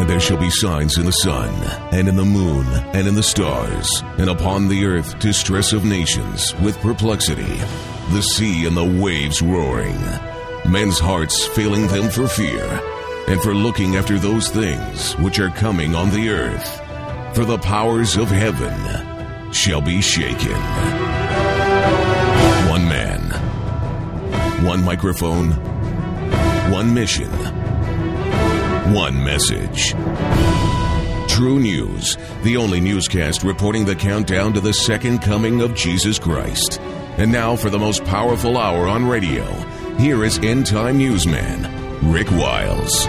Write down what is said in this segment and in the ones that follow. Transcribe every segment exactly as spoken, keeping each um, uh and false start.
there shall be signs in the sun, and in the moon, and in the stars, and upon the earth distress of nations, with perplexity, the sea and the waves roaring, men's hearts failing them for fear, and for looking after those things which are coming on the earth. For the powers of heaven shall be shaken. One man, one microphone, one mission, one message. True News, the only newscast reporting the countdown to the second coming of Jesus Christ. And now for the most powerful hour on radio, here is End Time Newsman, Rick Wiles.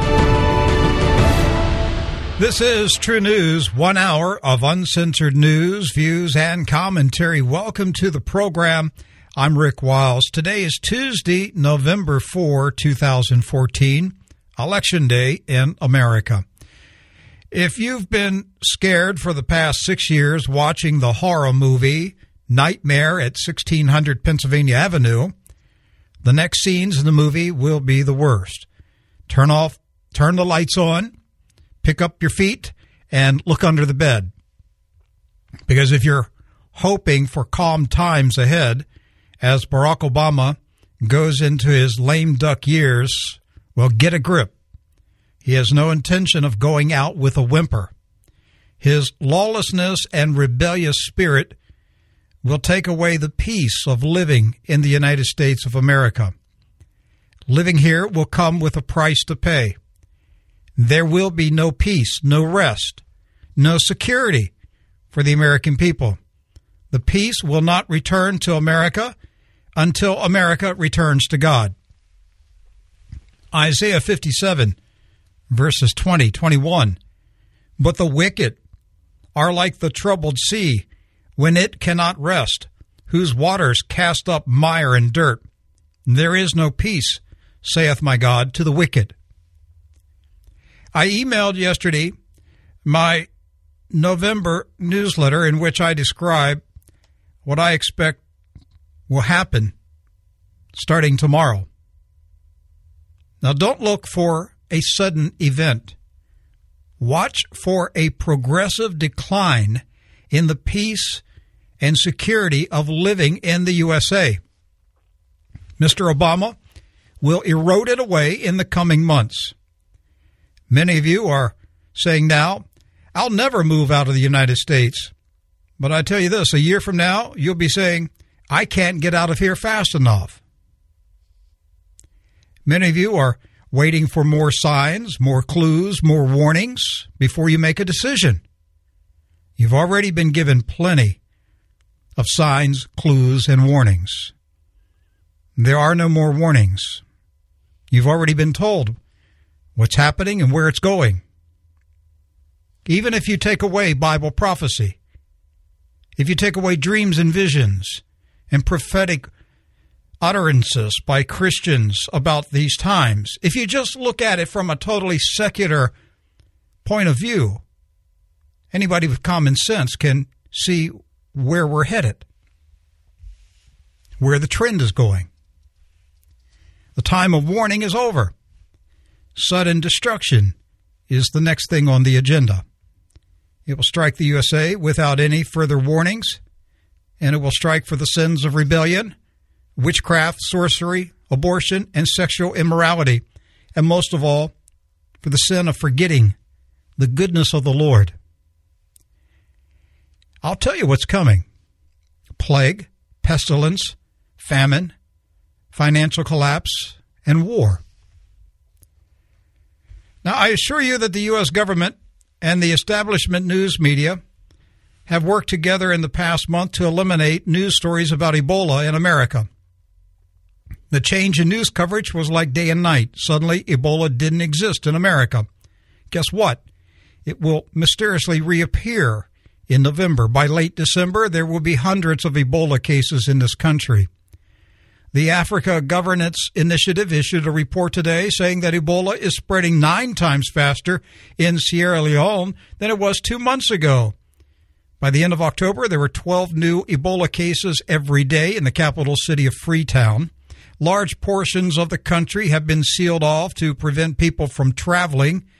This is True News, one hour of uncensored news, views, and commentary. Welcome to the program. I'm Rick Wiles. Today is Tuesday, November fourth, twenty fourteen, Election Day in America. If you've been scared for the past six years watching the horror movie Nightmare at sixteen hundred Pennsylvania Avenue, the next scenes in the movie will be the worst. Turn off, turn the lights on, pick up your feet, and look under the bed. Because if you're hoping for calm times ahead, as Barack Obama goes into his lame duck years, well, get a grip. He has no intention of going out with a whimper. His lawlessness and rebellious spirit will take away the peace of living in the United States of America. Living here will come with a price to pay. There will be no peace, no rest, no security for the American people. The peace will not return to America until America returns to God. Isaiah fifty-seven, verses twenty, twenty-one. But the wicked are like the troubled sea, when it cannot rest, whose waters cast up mire and dirt. There is no peace, saith my God, to the wicked. I emailed yesterday my November newsletter in which I describe what I expect will happen starting tomorrow. Now, don't look for a sudden event. Watch for a progressive decline in the peace and security of living in the U S A. Mister Obama will erode it away in the coming months. Many of you are saying now, I'll never move out of the United States. But I tell you this, a year from now, you'll be saying, I can't get out of here fast enough. Many of you are waiting for more signs, more clues, more warnings before you make a decision. You've already been given plenty of signs, clues, and warnings. There are no more warnings. You've already been told what's happening and where it's going. Even if you take away Bible prophecy, if you take away dreams and visions and prophetic utterances by Christians about these times, if you just look at it from a totally secular point of view, anybody with common sense can see where we're headed, where the trend is going. The time of warning is over. Sudden destruction is the next thing on the agenda. It will strike the U S A without any further warnings, and it will strike for the sins of rebellion, witchcraft, sorcery, abortion, and sexual immorality, and most of all, for the sin of forgetting the goodness of the Lord. I'll tell you what's coming. Plague, pestilence, famine, financial collapse, and war. Now, I assure you that the U S government and the establishment news media have worked together in the past month to eliminate news stories about Ebola in America. The change in news coverage was like day and night. Suddenly, Ebola didn't exist in America. Guess what? It will mysteriously reappear in November. By late December, there will be hundreds of Ebola cases in this country. The Africa Governance Initiative issued a report today saying that Ebola is spreading nine times faster in Sierra Leone than it was two months ago. By the end of October, there were twelve new Ebola cases every day in the capital city of Freetown. Large portions of the country have been sealed off to prevent people from traveling.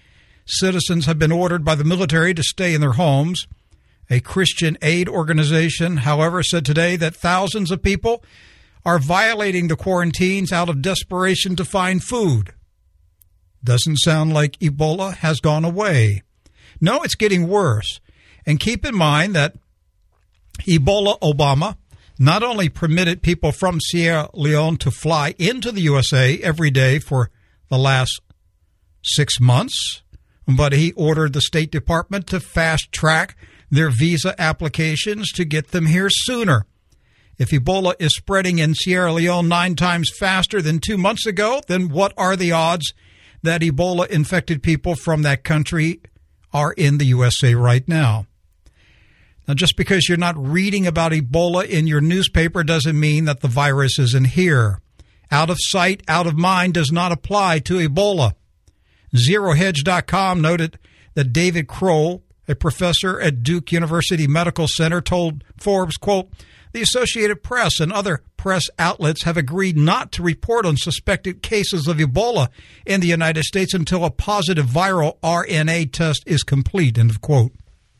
Citizens have been ordered by the military to stay in their homes. A Christian aid organization, however, said today that thousands of people are violating the quarantines out of desperation to find food. Doesn't sound like Ebola has gone away. No, it's getting worse. And keep in mind that Ebola Obama not only permitted people from Sierra Leone to fly into the U S A every day for the last six months, but he ordered the State Department to fast-track their visa applications to get them here sooner. If Ebola is spreading in Sierra Leone nine times faster than two months ago, then what are the odds that Ebola-infected people from that country are in the U S A right now? Now, just because you're not reading about Ebola in your newspaper doesn't mean that the virus isn't here. Out of sight, out of mind does not apply to Ebola. Zero Hedge dot com noted that David Kroll, a professor at Duke University Medical Center, told Forbes, quote, "The Associated Press and other press outlets have agreed not to report on suspected cases of Ebola in the United States until a positive viral R N A test is complete," end of quote.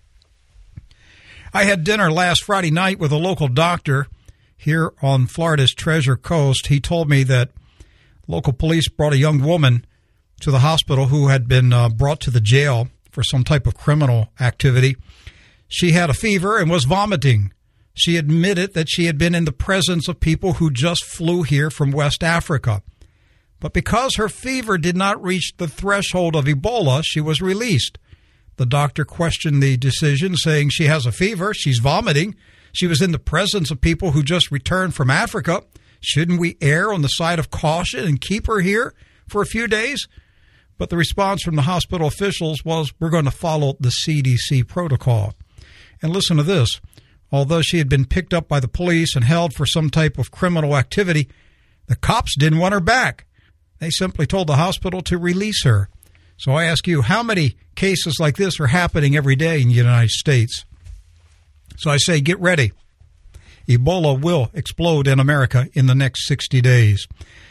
I had dinner last Friday night with a local doctor here on Florida's Treasure Coast. He told me that local police brought a young woman to the hospital who had been uh, brought to the jail for some type of criminal activity. She had a fever and was vomiting. She admitted that she had been in the presence of people who just flew here from West Africa. But because her fever did not reach the threshold of Ebola, she was released. The doctor questioned the decision, saying she has a fever, she's vomiting, she was in the presence of people who just returned from Africa. Shouldn't we err on the side of caution and keep her here for a few days? But the response from the hospital officials was, we're going to follow the C D C protocol. And listen to this. Although she had been picked up by the police and held for some type of criminal activity, the cops didn't want her back. They simply told the hospital to release her. So I ask you, how many cases like this are happening every day in the United States? So I say, get ready. Ebola will explode in America in the next sixty days.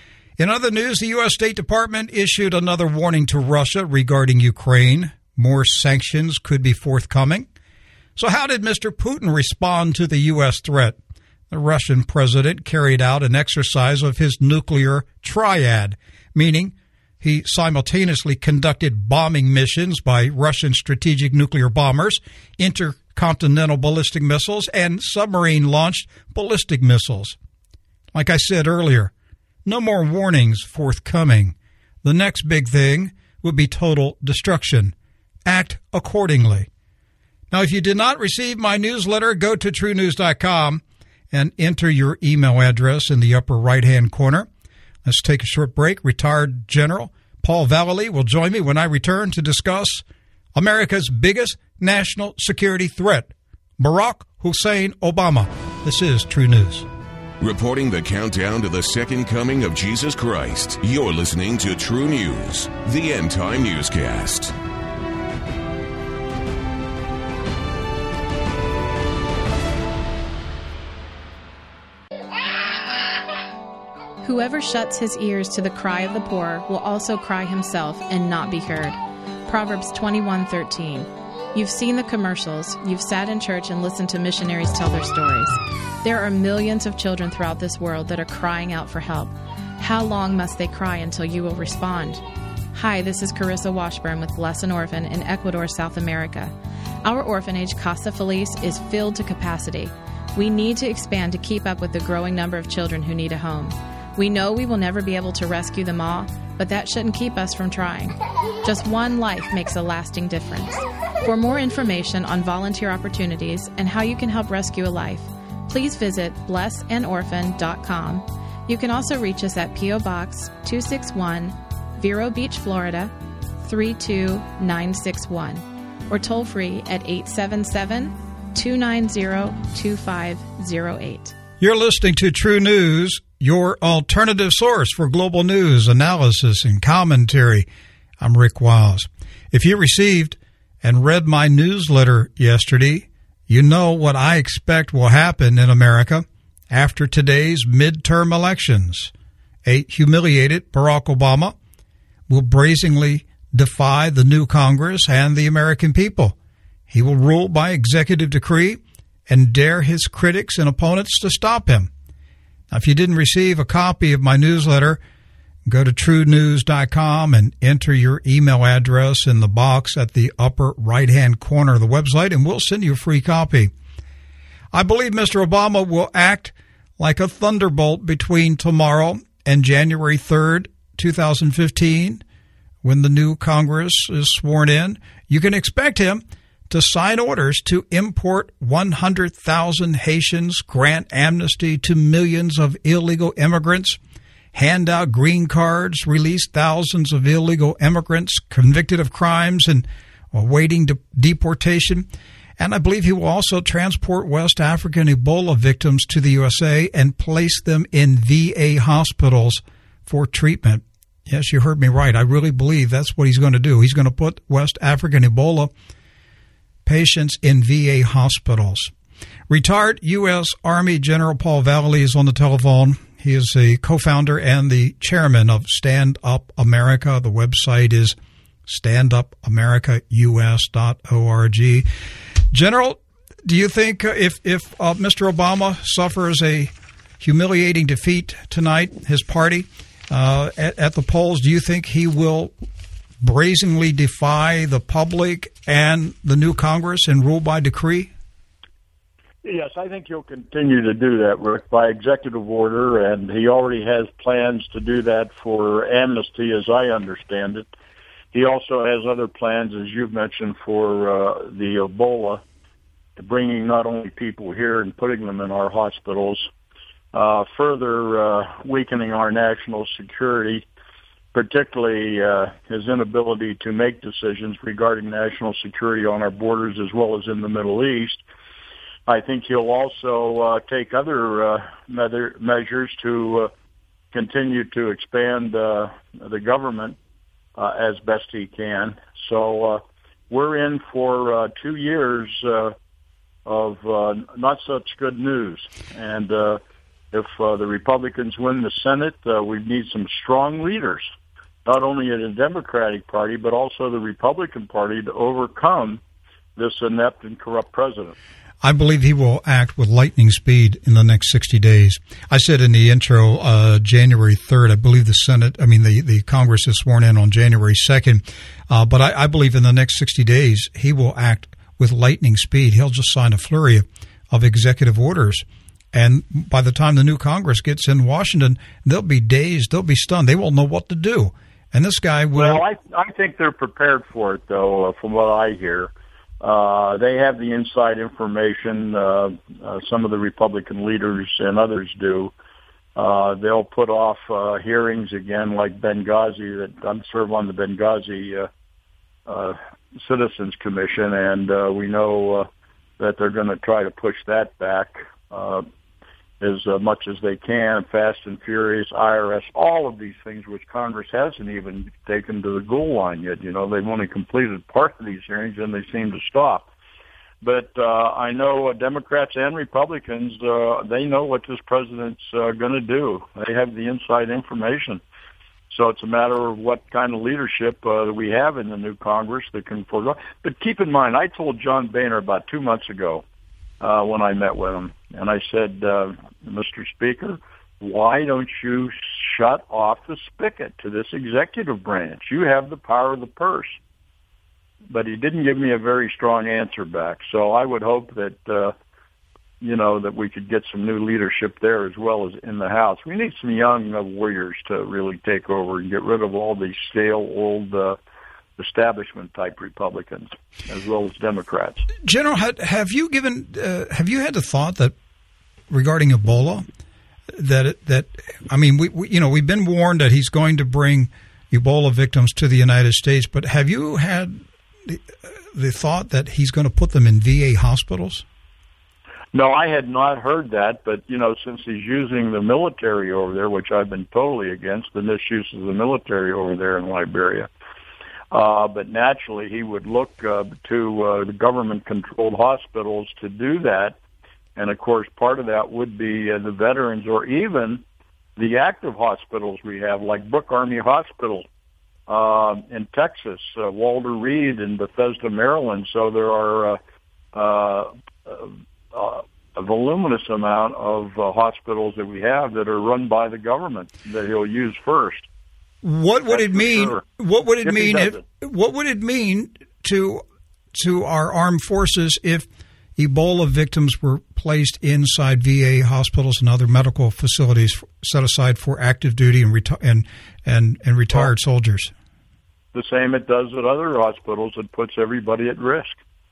In other news, the U S State Department issued another warning to Russia regarding Ukraine. More sanctions could be forthcoming. So how did Mister Putin respond to the U S threat? The Russian president carried out an exercise of his nuclear triad, meaning he simultaneously conducted bombing missions by Russian strategic nuclear bombers, intercontinental ballistic missiles, and submarine-launched ballistic missiles. Like I said earlier, no more warnings forthcoming. The next big thing would be total destruction. Act accordingly. Now, if you did not receive my newsletter, go to true news dot com and enter your email address in the upper right-hand corner. Let's take a short break. Retired General Paul Vallely will join me when I return to discuss America's biggest national security threat, Barack Hussein Obama. This is True News. Reporting the countdown to the second coming of Jesus Christ, you're listening to True News, the end-time newscast. Whoever shuts his ears to the cry of the poor will also cry himself and not be heard. Proverbs twenty-one thirteen. You've seen the commercials. You've sat in church and listened to missionaries tell their stories. There are millions of children throughout this world that are crying out for help. How long must they cry until you will respond? Hi, this is Carissa Washburn with Bless an Orphan in Ecuador, South America. Our orphanage, Casa Feliz, is filled to capacity. We need to expand to keep up with the growing number of children who need a home. We know we will never be able to rescue them all, but that shouldn't keep us from trying. Just one life makes a lasting difference. For more information on volunteer opportunities and how you can help rescue a life, please visit bless an orphan dot com. You can also reach us at P O Box two sixty-one, Vero Beach, Florida three two nine six one, or toll free at eight seven seven, two nine zero, two five zero eight. You're listening to True News, your alternative source for global news, analysis, and commentary. I'm Rick Wiles. If you received and read my newsletter yesterday, you know what I expect will happen in America after today's midterm elections. A humiliated Barack Obama will brazenly defy the new Congress and the American people. He will rule by executive decree and dare his critics and opponents to stop him. Now, if you didn't receive a copy of my newsletter, go to true news dot com and enter your email address in the box at the upper right-hand corner of the website, and we'll send you a free copy. I believe Mister Obama will act like a thunderbolt between tomorrow and January third, twenty fifteen, when the new Congress is sworn in. You can expect him to sign orders to import one hundred thousand Haitians, grant amnesty to millions of illegal immigrants, hand out green cards, release thousands of illegal immigrants convicted of crimes and awaiting de- deportation. And I believe he will also transport West African Ebola victims to the U S A and place them in V A hospitals for treatment. Yes, you heard me right. I really believe that's what he's going to do. He's going to put West African Ebola patients in V A hospitals. Retired U S Army General Paul Vallely is on the telephone. He is a co-founder and the chairman of Stand Up America. The website is stand up america u s dot org. General, do you think if, if uh, Mister Obama suffers a humiliating defeat tonight, his party, uh, at, at the polls, do you think he will brazenly defy the public and the new Congress and rule by decree? Yes, I think he'll continue to do that, Rick, by executive order, and he already has plans to do that for amnesty, as I understand it. He also has other plans, as you've mentioned, for uh, the Ebola, bringing not only people here and putting them in our hospitals, uh, further uh, weakening our national security, particularly uh, his inability to make decisions regarding national security on our borders as well as in the Middle East. I think he'll also uh, take other uh, measures to uh, continue to expand uh, the government uh, as best he can. So uh, we're in for uh, two years uh, of uh, not such good news. And uh, if uh, the Republicans win the Senate, uh, we need some strong leaders, not only in the Democratic Party, but also the Republican Party, to overcome this inept and corrupt president. I believe he will act with lightning speed in the next sixty days. I said in the intro, uh, January third, I believe the Senate, I mean, the, the Congress is sworn in on January second. Uh, but I, I believe in the next sixty days, he will act with lightning speed. He'll just sign a flurry of, of executive orders. And by the time the new Congress gets in Washington, they'll be dazed. They'll be stunned. They won't know what to do. And this guy will. Well, I, I think they're prepared for it, though, uh, from what I hear. Uh, they have the inside information. Uh, uh, some of the Republican leaders and others do. Uh, they'll put off uh, hearings again, like Benghazi. That I'm serve on the Benghazi uh, uh, Citizens Commission, and uh, we know uh, that they're going to try to push that back uh, as uh, much as they can. Fast and Furious, I R S, all of these things, which Congress hasn't even taken to the goal line yet. You know, they've only completed part of these hearings, and they seem to stop. But uh, I know uh, Democrats and Republicans, uh, they know what this president's uh, going to do. They have the inside information. So it's a matter of what kind of leadership uh, that we have in the new Congress that can forego. But keep in mind, I told John Boehner about two months ago uh, when I met with him, and I said, uh, Mister Speaker, why don't you shut off the spigot to this executive branch? You have the power of the purse. But he didn't give me a very strong answer back. So I would hope that, uh, you know, that we could get some new leadership there as well as in the House. We need some young uh, warriors to really take over and get rid of all these stale, old uh, establishment-type Republicans as well as Democrats. General, have you given, uh, have you had the thought that regarding Ebola, that it, that I mean, we, we you know we've been warned that he's going to bring Ebola victims to the United States, but have you had the, the thought that he's going to put them in V A hospitals? No, I had not heard that, but, you know, since he's using the military over there, which I've been totally against, the misuse of the military over there in Liberia, uh, but naturally he would look uh, to uh, the government-controlled hospitals to do that, and, of course, part of that would be uh, the veterans or even the active hospitals we have, like Brooke Army Hospital uh, in Texas, uh, Walter Reed in Bethesda, Maryland. So there are uh, uh, uh, a voluminous amount of uh, hospitals that we have that are run by the government that he'll use first. What would That's it mean? Sure. What would it if mean? If, what would it mean to to our armed forces if Ebola victims were placed inside V A hospitals and other medical facilities set aside for active duty and reti- and, and and retired well, soldiers? The same it does at other hospitals. It puts everybody at risk.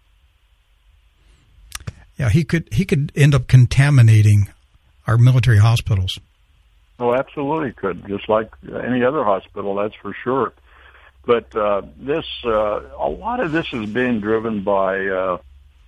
Yeah, he could he could end up contaminating our military hospitals. Oh, absolutely could, just like any other hospital, that's for sure. But uh, this, uh, a lot of this is being driven by uh,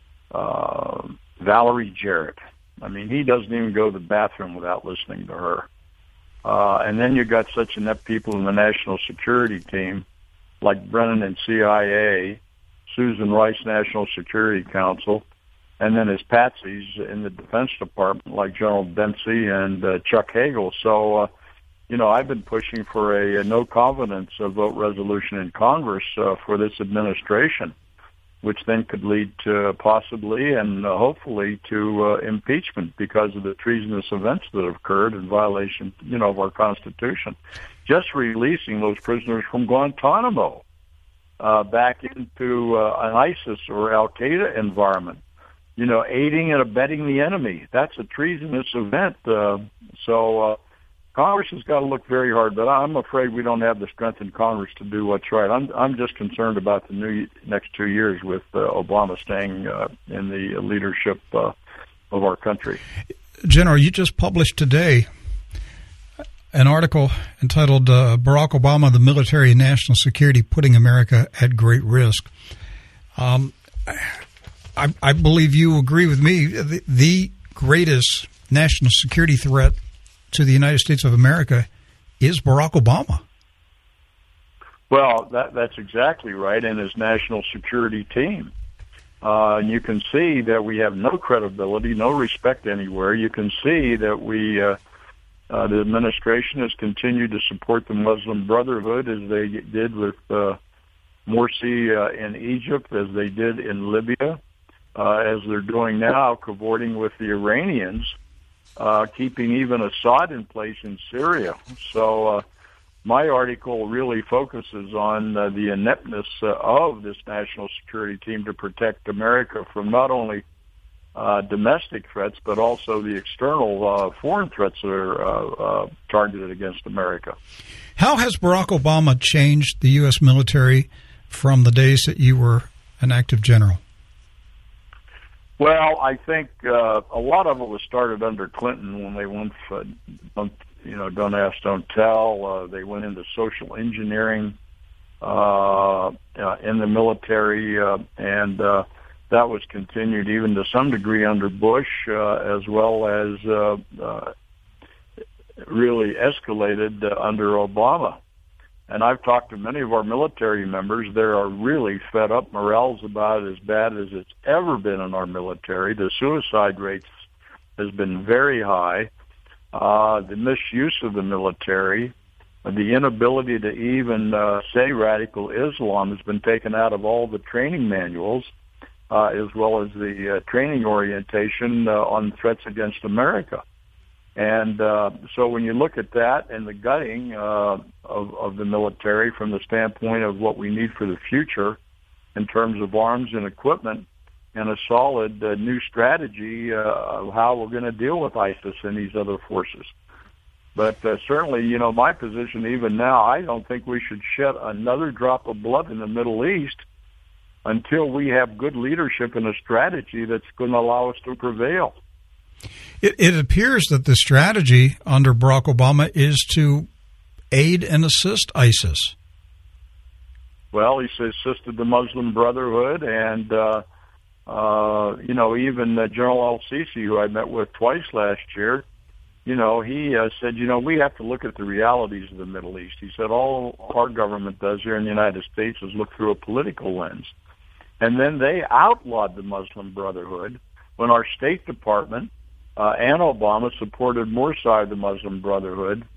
uh, Valerie Jarrett. I mean, he doesn't even go to the bathroom without listening to her. Uh, and then you got such inept people in the national security team, like Brennan in C I A, Susan Rice, National Security Council, and then his patsies in the Defense Department, like General Dempsey and uh, Chuck Hagel. So, uh, you know, I've been pushing for a, a no confidence uh, vote resolution in Congress uh, for this administration, which then could lead to possibly and uh, hopefully to uh, impeachment because of the treasonous events that have occurred in violation, you know, of our Constitution. Just releasing those prisoners from Guantanamo uh, back into uh, an ISIS or Al-Qaeda environment. You know, aiding and abetting the enemy. That's a treasonous event. Uh, so uh, Congress has got to look very hard, but I'm afraid we don't have the strength in Congress to do what's right. I'm I'm just concerned about the new next two years with uh, Obama staying uh, in the leadership uh, of our country. General, you just published today an article entitled uh, Barack Obama, the Military and National Security Putting America at Great Risk. Um I, I believe you agree with me. The, the greatest national security threat to the United States of America is Barack Obama. Well, that, that's exactly right, and his national security team. Uh, and you can see that we have no credibility, no respect anywhere. You can see that we, uh, uh, the administration has continued to support the Muslim Brotherhood as they did with uh, Morsi uh, in Egypt, as they did in Libya. Uh, as they're doing now, cavorting with the Iranians, uh, keeping even Assad in place in Syria. So uh, my article really focuses on uh, the ineptness uh, of this national security team to protect America from not only uh, domestic threats, but also the external uh, foreign threats that are uh, uh, targeted against America. How has Barack Obama changed the U S military from the days that you were an active general? Well, I think uh, a lot of it was started under Clinton when they went for, don't, you know, don't ask, don't tell. Uh, they went into social engineering uh, uh, in the military, uh, and uh, that was continued even to some degree under Bush, uh, as well as uh, uh, really escalated uh, under Obama. And I've talked to many of our military members. They are really fed up. Morale's about as bad as it's ever been in our military. The suicide rates has been very high. Uh, the misuse of the military, the inability to even uh, say radical Islam has been taken out of all the training manuals, uh, as well as the uh, training orientation uh, on threats against America. And uh, so when you look at that and the gutting uh, of, of the military from the standpoint of what we need for the future in terms of arms and equipment and a solid uh, new strategy uh, of how we're going to deal with ISIS and these other forces. But uh, certainly, you know, my position even now, I don't think we should shed another drop of blood in the Middle East until we have good leadership and a strategy that's going to allow us to prevail. It, it appears that the strategy under Barack Obama is to aid and assist ISIS. Well, he's assisted the Muslim Brotherhood, and, uh, uh, you know, even uh, General al-Sisi, who I met with twice last year, you know, he uh, said, you know, we have to look at the realities of the Middle East. He said all our government does here in the United States is look through a political lens. And then they outlawed the Muslim Brotherhood when our State Department Uh, and Obama supported Morsi, the Muslim Brotherhood,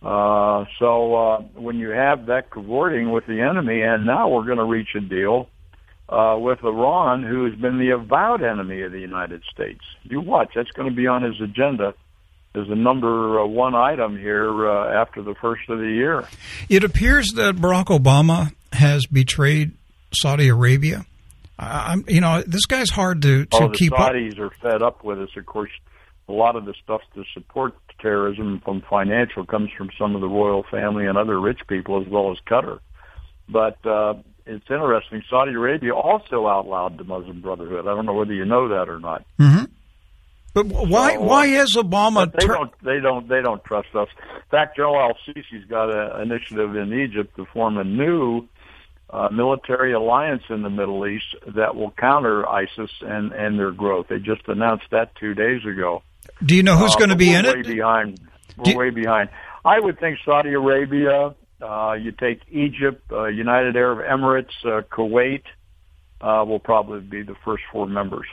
Uh, so uh, when you have that cavorting with the enemy, and now we're going to reach a deal uh, with Iran, who has been the avowed enemy of the United States. You watch, that's going to be on his agenda as a number uh, one item here uh, after the first of the year. It appears that Barack Obama has betrayed Saudi Arabia. I'm, you know, this guy's hard to, to oh, the keep up. The Saudis are fed up with us. Of course, a lot of the stuff to support terrorism from financial comes from some of the royal family and other rich people, as well as Qatar. But uh, it's interesting. Saudi Arabia also outlawed the Muslim Brotherhood. I don't know whether you know that or not. Mm-hmm. But why? So, uh, why is Obama? They don't. They don't. They don't trust us. In fact, Joe Al-Sisi's got an initiative in Egypt to form a new uh, military alliance in the Middle East that will counter ISIS and, and their growth. They just announced that two days ago. Do you know who's uh, going to be in way it? Behind. We're Do, way behind. I would think Saudi Arabia. Uh, you take Egypt, uh, United Arab Emirates, uh, Kuwait uh, will probably be the first four members.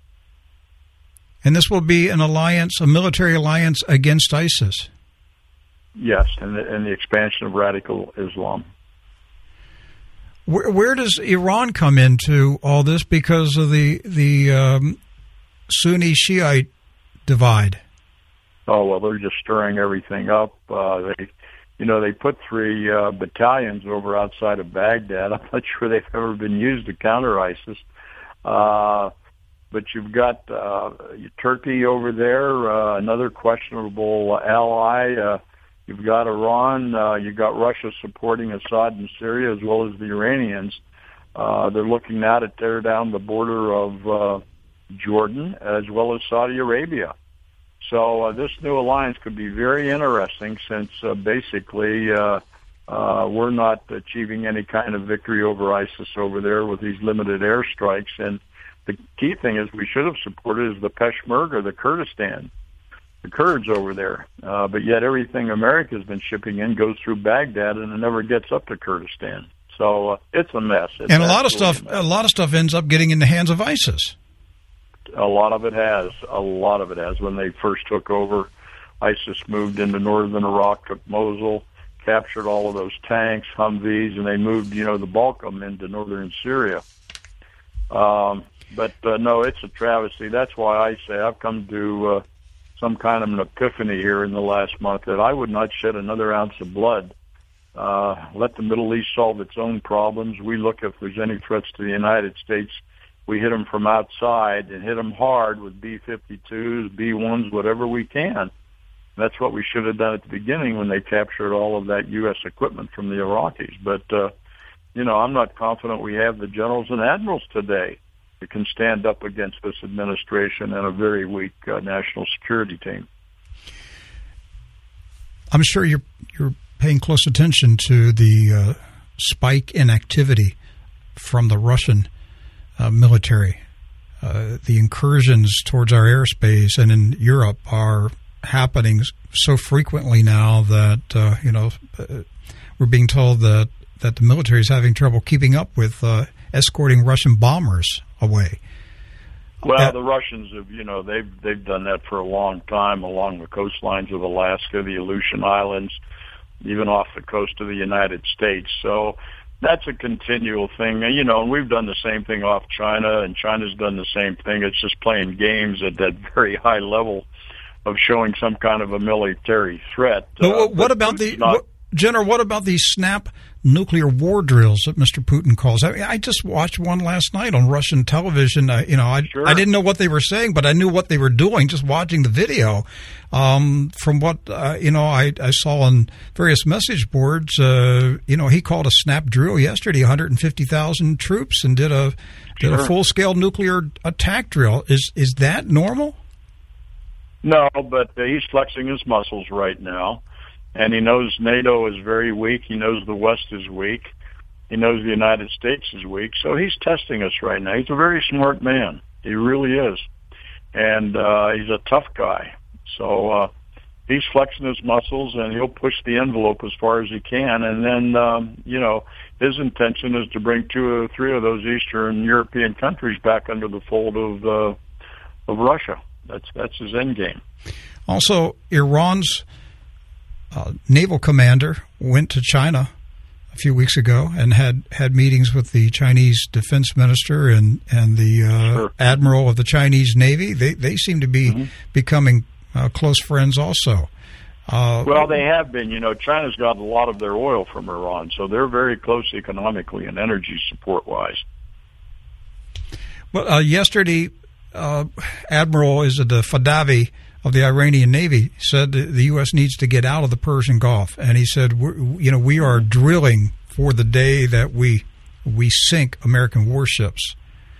And this will be an alliance, a military alliance against ISIS. Yes, and the, and the expansion of radical Islam. Where, where does Iran come into all this because of the the um, Sunni Shiite divide? Oh well, they're just stirring everything up. Uh, they, you know, they put three uh, battalions over outside of Baghdad. I'm not sure they've ever been used to counter ISIS. Uh, But you've got uh, Turkey over there, uh, another questionable ally. Uh, you've got Iran. Uh, you've got Russia supporting Assad in Syria, as well as the Iranians. Uh, they're looking now to tear down the border of uh, Jordan, as well as Saudi Arabia. So uh, this new alliance could be very interesting, since uh, basically uh, uh, we're not achieving any kind of victory over ISIS over there with these limited airstrikes. And the key thing is we should have supported is the Peshmerga, the Kurdistan, the Kurds over there. Uh, but yet everything America's been shipping in goes through Baghdad, and it never gets up to Kurdistan. So uh, it's a mess. It's and a lot of stuff, a, a lot of stuff ends up getting in the hands of ISIS. A lot of it has. A lot of it has. When they first took over, ISIS moved into northern Iraq, took Mosul, captured all of those tanks, Humvees, and they moved, you know, the bulk of them into northern Syria. Um, But, uh, no, it's a travesty. That's why I say I've come to uh, some kind of an epiphany here in the last month that I would not shed another ounce of blood. Uh, let the Middle East solve its own problems. We look if there's any threats to the United States. We hit them from outside and hit them hard with B fifty-twos, B ones, whatever we can. That's what we should have done at the beginning when they captured all of that U S equipment from the Iraqis. But, uh, you know, I'm not confident we have the generals and admirals today that can stand up against this administration and a very weak uh, national security team. I'm sure you're you're paying close attention to the uh, spike in activity from the Russian uh, military. Uh, the incursions towards our airspace and in Europe are happening so frequently now that uh, you know uh, we're being told that that the military is having trouble keeping up with uh, escorting Russian bombers away. Well, uh, the Russians have, you know, they've they've done that for a long time along the coastlines of Alaska, the Aleutian Islands, even off the coast of the United States. So that's a continual thing, you know. And we've done the same thing off China, and China's done the same thing. It's just playing games at that very high level of showing some kind of a military threat. But uh, what but about the not, what, General? What about these snap nuclear war drills that Mister Putin calls? I, mean, I just watched one last night on Russian television. Uh, you know, I, sure. I didn't know what they were saying, but I knew what they were doing just watching the video. Um, from what uh, you know, I, I saw on various message boards. Uh, you know, he called a snap drill yesterday, one hundred fifty thousand troops, and did a did sure. a full scale nuclear attack drill. Is is that normal? No, but uh, he's flexing his muscles right now. And he knows NATO is very weak. He knows the West is weak. He knows the United States is weak. So he's testing us right now. He's a very smart man. He really is. And uh, he's a tough guy. So uh, he's flexing his muscles, and he'll push the envelope as far as he can. And then, um, you know, his intention is to bring two or three of those Eastern European countries back under the fold of uh, of Russia. That's, that's his end game. Also, Iran's uh, naval commander went to China a few weeks ago and had, had meetings with the Chinese defense minister and, and the uh, sure. admiral of the Chinese Navy. They they seem to be mm-hmm. becoming uh, close friends also. Uh, well, they have been. You know, China's got a lot of their oil from Iran, so they're very close economically and energy support-wise. Well, uh, yesterday, uh, Admiral is the Fadavi of the Iranian Navy said that the U S needs to get out of the Persian Gulf, and he said, we're, you know, we are drilling for the day that we we sink American warships.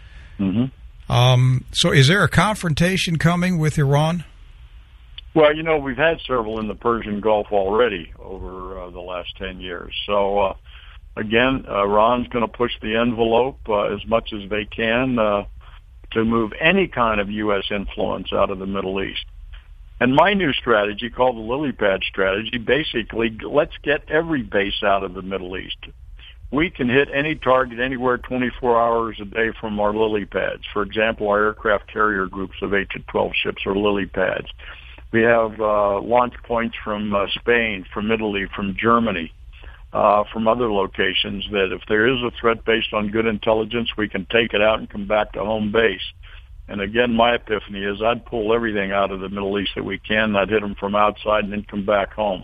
Mm-hmm. Um, so, is there a confrontation coming with Iran? Well, you know, we've had several in the Persian Gulf already over uh, the last ten years. So, uh, again, uh, Iran's going to push the envelope uh, as much as they can uh, to move any kind of U S influence out of the Middle East. And my new strategy, called the lily pad strategy, basically, let's get every base out of the Middle East. We can hit any target anywhere twenty-four hours a day from our lily pads. For example, our aircraft carrier groups of eight to twelve ships are lily pads. We have uh, launch points from uh, Spain, from Italy, from Germany, uh, from other locations that if there is a threat based on good intelligence, we can take it out and come back to home base. And again, my epiphany is I'd pull everything out of the Middle East that we can. I'd hit them from outside and then come back home,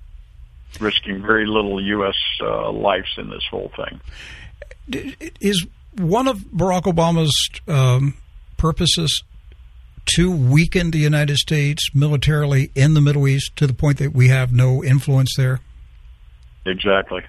risking very little U S uh, lives in this whole thing. Is one of Barack Obama's um, purposes to weaken the United States militarily in the Middle East to the point that we have no influence there? Exactly.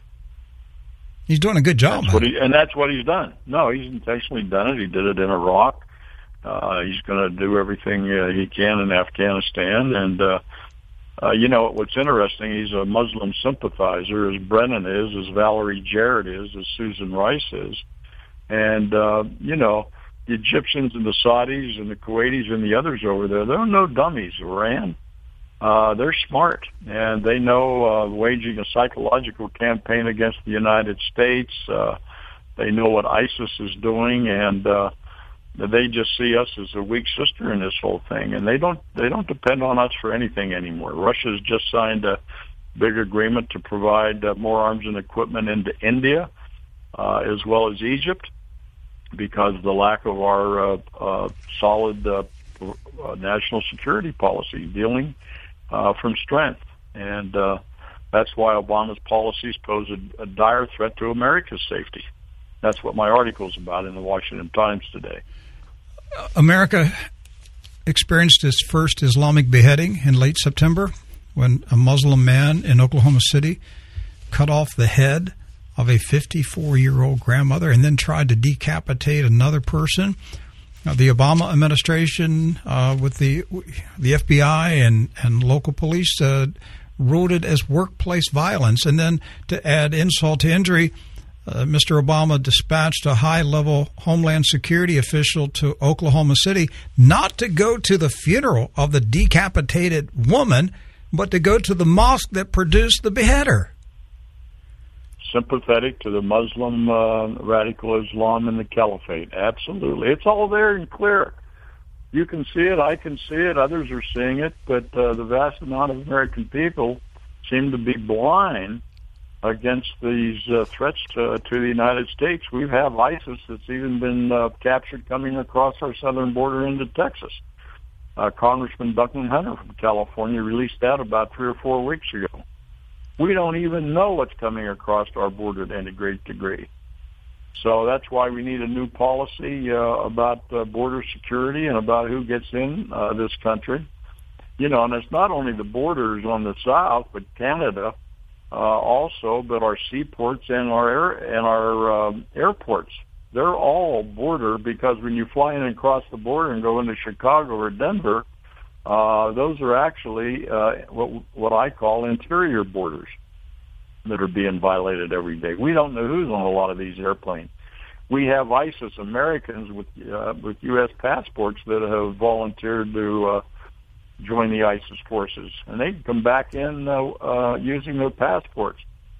He's doing a good job. That's what he, and that's what he's done. No, he's intentionally done it. He did it in Iraq. Uh, he's going to do everything uh, he can in Afghanistan. And, uh, uh, you know, what's interesting, he's a Muslim sympathizer, as Brennan is, as Valerie Jarrett is, as Susan Rice is. And, uh, you know, the Egyptians and the Saudis and the Kuwaitis and the others over there, they're no dummies, Iran. Uh, they're smart, and they know uh, waging a psychological campaign against the United States. Uh, they know what ISIS is doing, and uh, they just see us as a weak sister in this whole thing. And they don't they don't depend on us for anything anymore. Russia's just signed a big agreement to provide uh, more arms and equipment into India, uh, as well as Egypt, because of the lack of our uh, uh, solid uh, uh, national security policy dealing uh, from strength. And uh, that's why Obama's policies pose a, a dire threat to America's safety. That's what my article is about in the Washington Times today. America experienced its first Islamic beheading in late September when a Muslim man in Oklahoma City cut off the head of a fifty-four-year-old grandmother and then tried to decapitate another person. Now, the Obama administration uh, with the the F B I and, and local police uh, wrote it as workplace violence. And then to add insult to injury, uh, Mister Obama dispatched a high-level Homeland Security official to Oklahoma City not to go to the funeral of the decapitated woman, but to go to the mosque that produced the beheader. Sympathetic to the Muslim uh, radical Islam and the caliphate. Absolutely. It's all there and clear. You can see it. I can see it. Others are seeing it. But uh, the vast amount of American people seem to be blind against these uh, threats to, to the United States. We have ISIS that's even been uh, captured coming across our southern border into Texas. Uh, Congressman Duncan Hunter from California released that about three or four weeks ago. We don't even know what's coming across our border to any great degree. So that's why we need a new policy uh, about uh, border security and about who gets in uh, this country. You know, and it's not only the borders on the south, but Canada uh, also, but our seaports and our air, and our uh, airports. They're all border, because when you fly in and cross the border and go into Chicago or Denver, Uh, those are actually uh, what, what I call interior borders that are being violated every day. We don't know who's on a lot of these airplanes. We have ISIS Americans with uh, with U S passports that have volunteered to uh, join the ISIS forces, and they can come back in uh, uh, using their passports.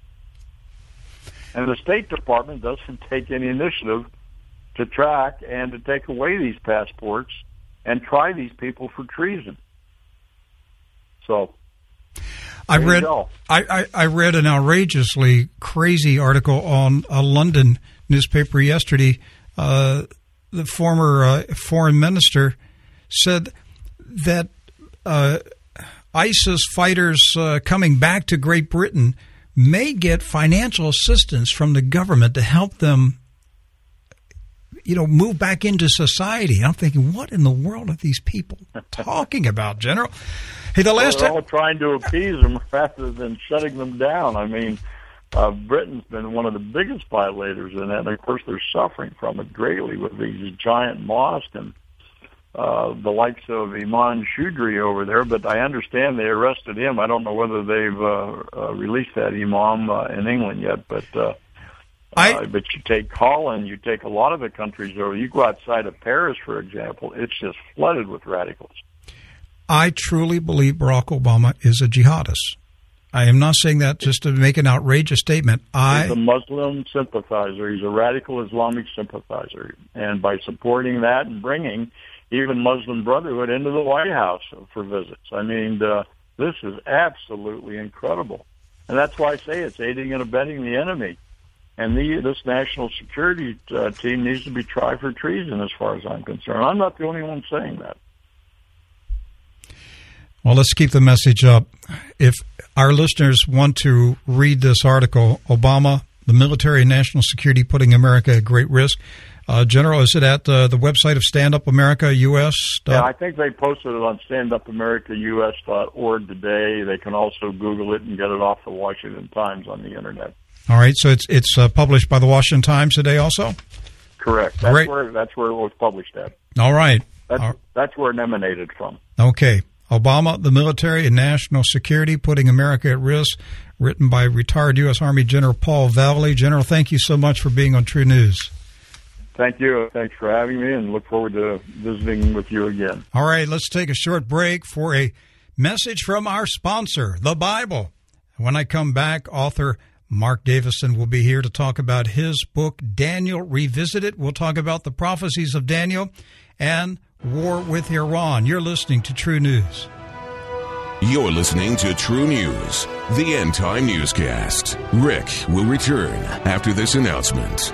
And the State Department doesn't take any initiative to track and to take away these passports and try these people for treason. So, I there read I, I, I read an outrageously crazy article on a London newspaper yesterday. Uh, the former uh, foreign minister said that uh, ISIS fighters uh, coming back to Great Britain may get financial assistance from the government to help them, you know, move back into society. I'm thinking, what in the world are these people talking about, General? Hey, the last well, they're all trying to appease them rather than shutting them down. I mean, uh, Britain's been one of the biggest violators in that, and of course they're suffering from it greatly with these giant mosques and uh, the likes of Iman Shudri over there. But I understand they arrested him. I don't know whether they've uh, uh, released that imam uh, in England yet, but uh, I, uh, but you take Holland, you take a lot of the countries over. You go outside of Paris, for example, it's just flooded with radicals. I truly believe Barack Obama is a jihadist. I am not saying that just to make an outrageous statement. I, He's a Muslim sympathizer. He's a radical Islamic sympathizer. And by supporting that and bringing even Muslim Brotherhood into the White House for visits, I mean, uh, this is absolutely incredible. And that's why I say it's aiding and abetting the enemy. And the, this national security uh, team needs to be tried for treason as far as I'm concerned. I'm not the only one saying that. Well, let's keep the message up. If our listeners want to read this article, Obama, the military and national security putting America at great risk. Uh, General, is it at uh, the website of Stand Up America U S? Yeah, I think they posted it on stand up america u s dot org today. They can also Google it and get it off the Washington Times on the Internet. All right, so it's it's uh, published by the Washington Times today also? Correct. That's Great. where that's where it was published at. All right. That's, All right. that's where it emanated from. Okay. Obama, the military and national security putting America at risk, written by retired U S. Army General Paul Vallely. General, thank you so much for being on True News. Thank you. Thanks for having me, and look forward to visiting with you again. All right, let's take a short break for a message from our sponsor, the Bible. When I come back, author Mark Davison will be here to talk about his book, Daniel Revisited. We'll talk about the prophecies of Daniel and war with Iran. You're listening to True News. You're listening to True News, the End Time Newscast. Rick will return after this announcement.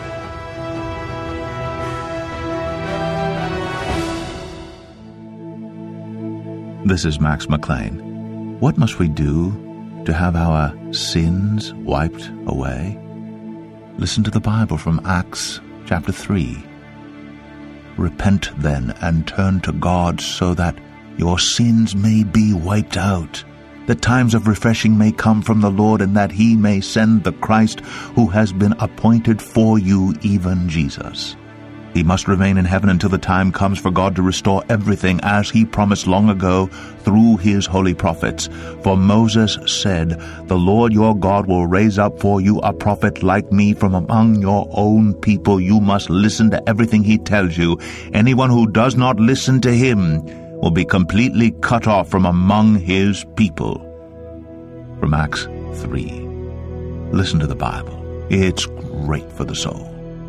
This is Max McLean. What must we do to have our sins wiped away? Listen to the Bible from Acts chapter three. Repent then and turn to God so that your sins may be wiped out, that times of refreshing may come from the Lord, and that he may send the Christ who has been appointed for you, even Jesus. He must remain in heaven until the time comes for God to restore everything, as he promised long ago through his holy prophets. For Moses said, "The Lord your God will raise up for you a prophet like me from among your own people. You must listen to everything he tells you. Anyone who does not listen to him will be completely cut off from among his people." From Acts three. Listen to the Bible. It's great for the soul.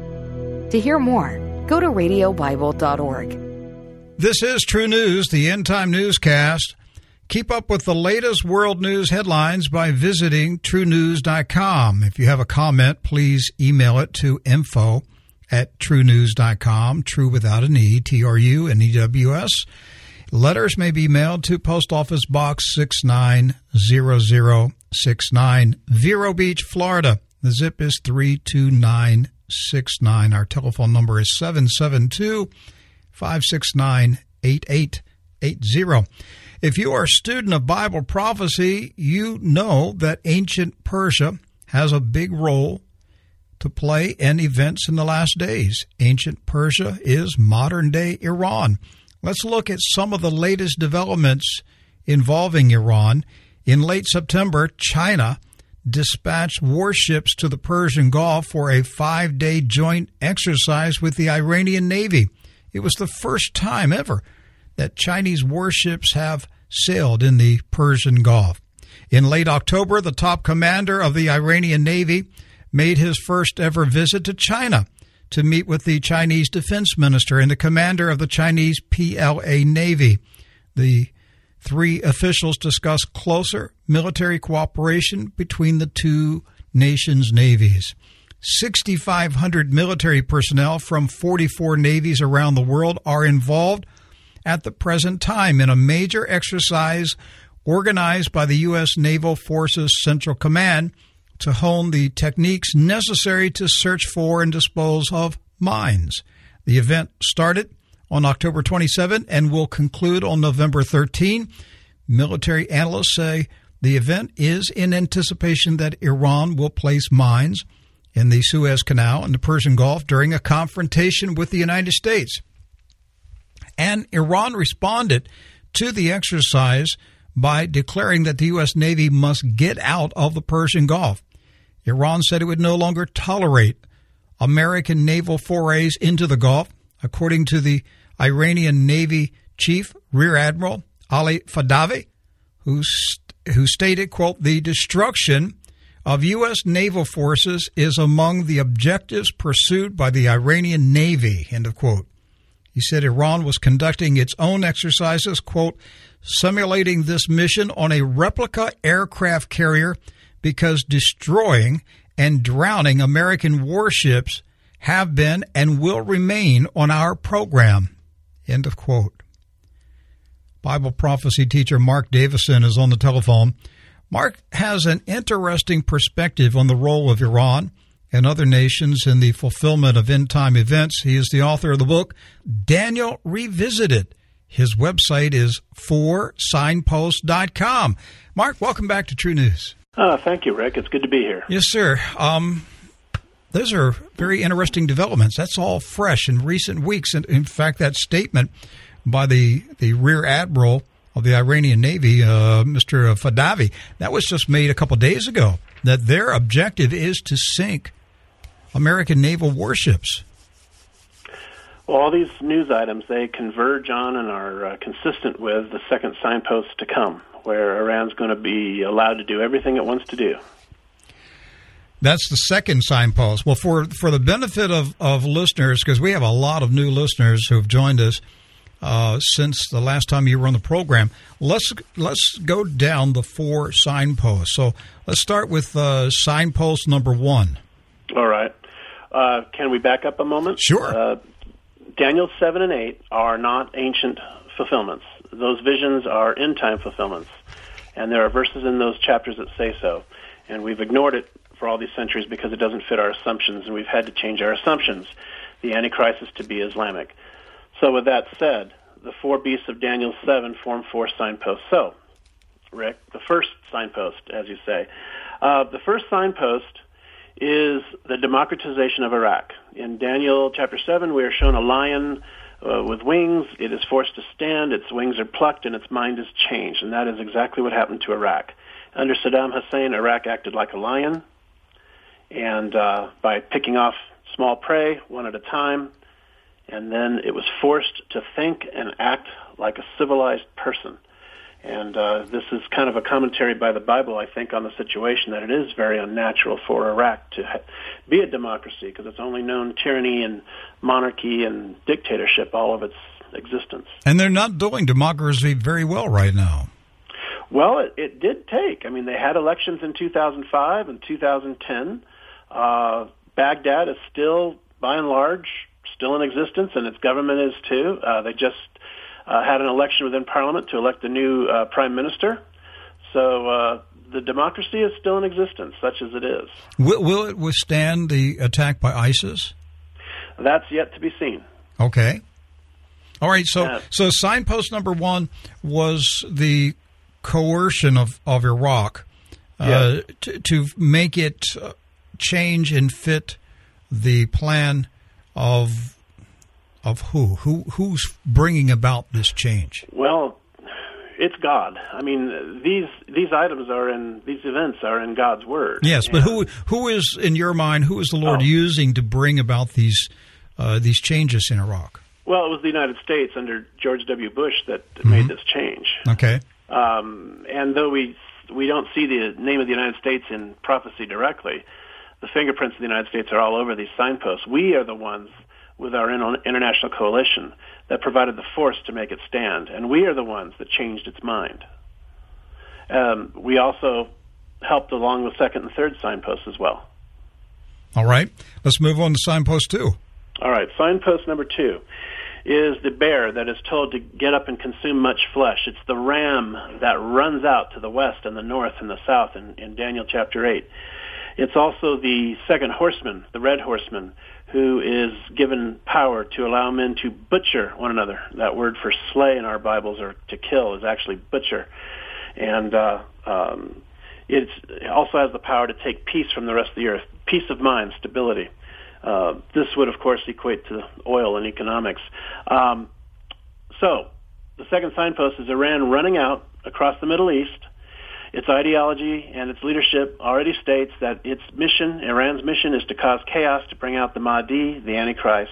To hear more, go to radio bible dot org. This is True News, the End Time Newscast. Keep up with the latest world news headlines by visiting true news dot com. If you have a comment, please email it to info at true news dot com, true without an E, T R U N E W S. Letters may be mailed to Post Office Box six nine zero zero six nine, Vero Beach, Florida. The zip is three two nine six nine. Our telephone number is seven seven two, five six nine, eight eight eight zero. If you are a student of Bible prophecy, you know that ancient Persia has a big role to play in events in the last days. Ancient Persia is modern-day Iran. Let's look at some of the latest developments involving Iran. In late September, China dispatched warships to the Persian Gulf for a five-day joint exercise with the Iranian Navy. It was the first time ever that Chinese warships have sailed in the Persian Gulf. In late October, the top commander of the Iranian Navy made his first ever visit to China to meet with the Chinese defense minister and the commander of the Chinese P L A Navy. The Three officials discussed closer military cooperation between the two nations' navies. sixty-five hundred military personnel from forty-four navies around the world are involved at the present time in a major exercise organized by the U S. Naval Forces Central Command to hone the techniques necessary to search for and dispose of mines. The event started on October twenty-seventh and will conclude on November thirteenth. Military analysts say the event is in anticipation that Iran will place mines in the Suez Canal and the Persian Gulf during a confrontation with the United States. And Iran responded to the exercise by declaring that the U S. Navy must get out of the Persian Gulf. Iran said it would no longer tolerate American naval forays into the Gulf, according to the Iranian Navy Chief Rear Admiral Ali Fadavi, who, st- who stated, quote, the destruction of U S naval forces is among the objectives pursued by the Iranian Navy, end of quote. He said Iran was conducting its own exercises, quote, simulating this mission on a replica aircraft carrier because destroying and drowning American warships have been and will remain on our program, end of quote. Bible prophecy teacher Mark Davison is on the telephone. Mark has an interesting perspective on the role of Iran and other nations in the fulfillment of end-time events. He is the author of the book, Daniel Revisited. His website is four signposts dot com. Mark, welcome back to True News. Oh, thank you, Rick. It's good to be here. Yes, sir. Um, those are very interesting developments. That's all fresh in recent weeks. And in fact, that statement by the, the Rear Admiral of the Iranian Navy, uh, Mister Fadavi, that was just made a couple days ago, that their objective is to sink American naval warships. Well, all these news items, they converge on and are uh, consistent with the second signpost to come, where Iran's going to be allowed to do everything it wants to do. That's the second signpost. Well, for, for the benefit of, of listeners, because we have a lot of new listeners who have joined us uh, since the last time you were on the program, let's let's go down the four signposts. So let's start with uh, signpost number one. All right. Uh, can we back up a moment? Sure. Uh, Daniel seven and eight are not ancient fulfillments. Those visions are end-time fulfillments. And there are verses in those chapters that say so. And we've ignored it for all these centuries because it doesn't fit our assumptions, and we've had to change our assumptions. The Antichrist is to be Islamic. So with that said, the four beasts of Daniel seven form four signposts. So, Rick, the first signpost, as you say. Uh, the first signpost is the democratization of Iraq. In Daniel chapter seven, we are shown a lion uh, with wings. It is forced to stand, its wings are plucked, and its mind is changed. And that is exactly what happened to Iraq. Under Saddam Hussein, Iraq acted like a lion, and uh, by picking off small prey one at a time, and then it was forced to think and act like a civilized person. And uh, this is kind of a commentary by the Bible, I think, on the situation, that it is very unnatural for Iraq to ha- be a democracy, because it's only known tyranny and monarchy and dictatorship all of its existence. And they're not doing democracy very well right now. Well, it, it did take. I mean, they had elections in two thousand five and two thousand ten. Uh, Baghdad is still, by and large, still in existence, and its government is too. Uh, they just Uh, had an election within Parliament to elect a new uh, prime minister. So uh, the democracy is still in existence, such as it is. Will, will it withstand the attack by ISIS? That's yet to be seen. Okay. All right, so Yeah. so signpost number one was the coercion of, of Iraq uh, Yeah. to, to make it uh, change and fit the plan of Of who? Who who's bringing about this change? Well, it's God. I mean, these these items are in these events are in God's word. Yes, but And- who who is, in your mind, who is the Lord Oh. using to bring about these uh, these changes in Iraq? Well, it was the United States under George W. Bush that Mm-hmm. made this change. Okay. Um, and though we we don't see the name of the United States in prophecy directly, the fingerprints of the United States are all over these signposts. We are the ones with our international coalition that provided the force to make it stand. And we are the ones that changed its mind. Um, we also helped along with second and third signposts as well. All right. Let's move on to signpost two. All right. Signpost number two is the bear that is told to get up and consume much flesh. It's the ram that runs out to the west and the north and the south in, in Daniel chapter eight. It's also the second horseman, the red horseman, who is given power to allow men to butcher one another. That word for slay in our Bibles, or to kill, is actually butcher. And uh, um, it also has the power to take peace from the rest of the earth, peace of mind, stability. Uh, this would, of course, equate to oil and economics. Um, so, the second signpost is Iran running out across the Middle East. Its ideology and its leadership already states that its mission, Iran's mission, is to cause chaos, to bring out the Mahdi, the Antichrist.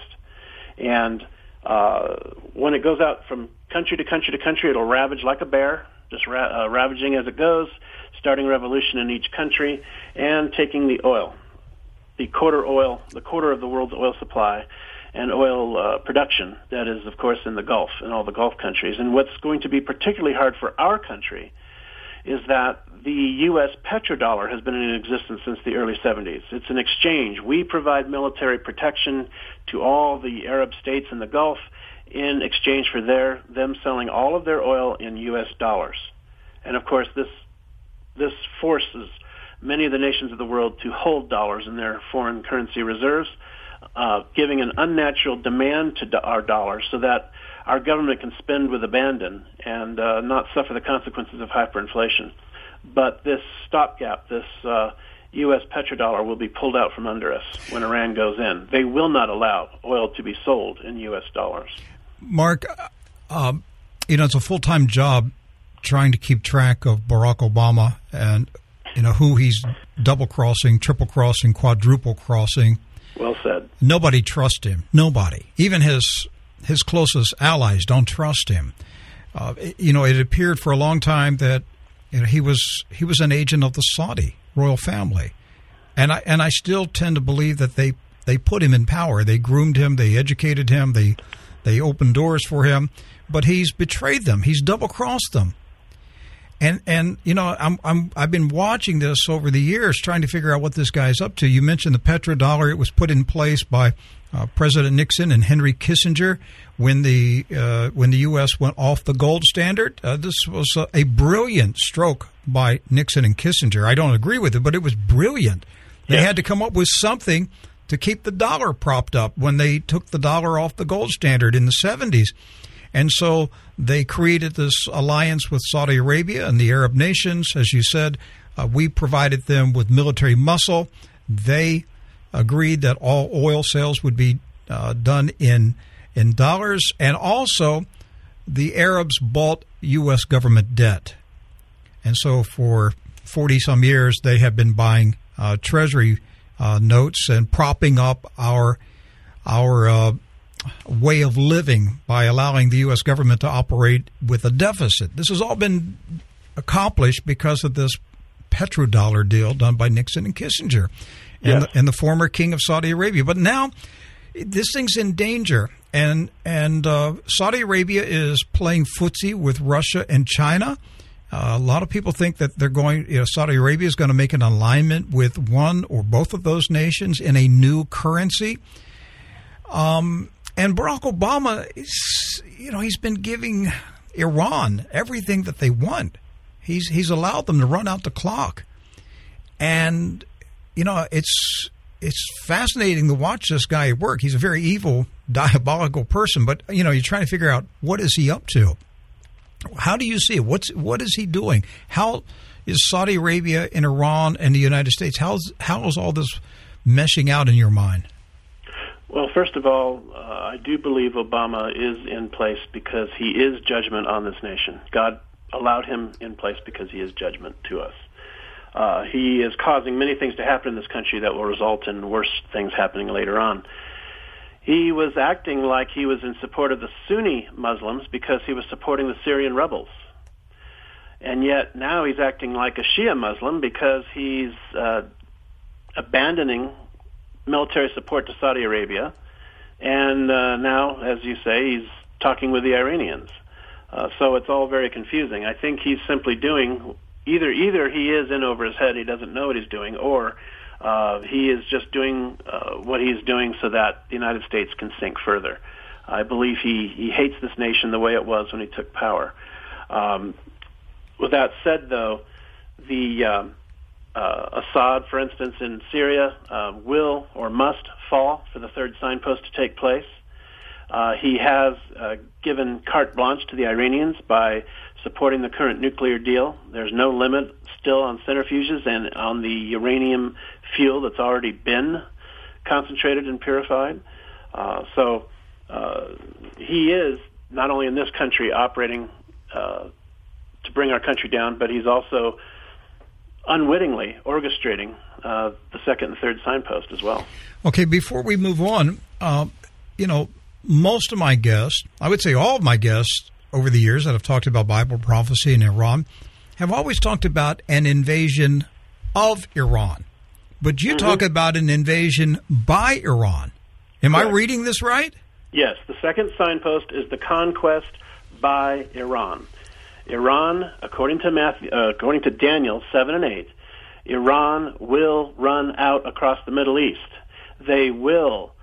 And uh, when it goes out from country to country to country, it'll ravage like a bear, just ra- uh, ravaging as it goes, starting revolution in each country, and taking the oil. The quarter oil, the quarter of the world's oil supply and oil uh, production, that is, of course, in the Gulf, in all the Gulf countries. And what's going to be particularly hard for our country is that the U S petrodollar has been in existence since the early seventies. It's an exchange. We provide military protection to all the Arab states in the Gulf in exchange for their them selling all of their oil in U S dollars. And, of course, this this forces many of the nations of the world to hold dollars in their foreign currency reserves, uh, giving an unnatural demand to do- our dollars so that our government can spend with abandon and uh, not suffer the consequences of hyperinflation. But this stopgap, this uh, U S petrodollar, will be pulled out from under us when Iran goes in. They will not allow oil to be sold in U S dollars. Mark, uh, you know, it's a full-time job trying to keep track of Barack Obama and you know, who he's double-crossing, triple-crossing, quadruple-crossing. Well said. Nobody trusts him. Nobody. Even his his closest allies don't trust him. Uh, it, you know, it appeared for a long time that you know, he was he was an agent of the Saudi royal family. And I and I still tend to believe that they, they put him in power. They groomed him. They educated him. They, they opened doors for him. But he's betrayed them. He's double-crossed them. And, and you know, I'm, I'm, I've been watching this over the years, trying to figure out what this guy's up to. You mentioned the petrodollar. It was put in place by uh, President Nixon and Henry Kissinger when the uh, when the U S went off the gold standard. Uh, this was a, a brilliant stroke by Nixon and Kissinger. I don't agree with it, but it was brilliant. They yeah. had to come up with something to keep the dollar propped up when they took the dollar off the gold standard in the seventies. And so they created this alliance with Saudi Arabia and the Arab nations. As you said, uh, we provided them with military muscle. They agreed that all oil sales would be uh, done in in dollars. And also, the Arabs bought U S government debt. And so for forty-some years, they have been buying uh, Treasury uh, notes and propping up our our uh way of living by allowing the U S government to operate with a deficit. This has all been accomplished because of this petrodollar deal done by Nixon and Kissinger and, yes. the, and the former king of Saudi Arabia. But now this thing's in danger, and and uh, Saudi Arabia is playing footsie with Russia and China. Uh, a lot of people think that they're going, you know, Saudi Arabia is going to make an alignment with one or both of those nations in a new currency. Um, and Barack Obama, is, you know, he's been giving Iran everything that they want. He's he's allowed them to run out the clock, and you know it's it's fascinating to watch this guy work. He's a very evil, diabolical person, but you know you're trying to figure out what is he up to. How do you see it? What's what is he doing? How is Saudi Arabia and Iran and the United States? How's how is all this meshing out in your mind? Well, first of all, uh, I do believe Obama is in place because he is judgment on this nation. God allowed him in place because he is judgment to us. Uh, he is causing many things to happen in this country that will result in worse things happening later on. He was acting like he was in support of the Sunni Muslims because he was supporting the Syrian rebels. And yet now he's acting like a Shia Muslim because he's uh, abandoning military support to Saudi Arabia and uh, now, as you say, he's talking with the Iranians. Uh, so it's all very confusing. I think he's simply doing either either he is in over his head, he doesn't know what he's doing, or uh, he is just doing uh, what he's doing so that the United States can sink further. I believe he, he hates this nation the way it was when he took power. Um, with that said, though, the uh, uh, Assad, for instance, in Syria, uh, will or must fall for the third signpost to take place. Uh, he has uh, given carte blanche to the Iranians by supporting the current nuclear deal. There's no limit still on centrifuges and on the uranium fuel that's already been concentrated and purified. Uh, so uh, he is not only in this country operating uh, to bring our country down, but he's also unwittingly orchestrating uh, the second and third signpost as well. Okay, before we move on, uh, you know, most of my guests, I would say all of my guests over the years that have talked about Bible prophecy in Iran, have always talked about an invasion of Iran. But you mm-hmm. talk about an invasion by Iran. Am Correct. I reading this right? Yes. The second signpost is the conquest by Iran. Iran, according to Matthew, uh, according to Daniel seven and eight, Iran will run out across the Middle East. They will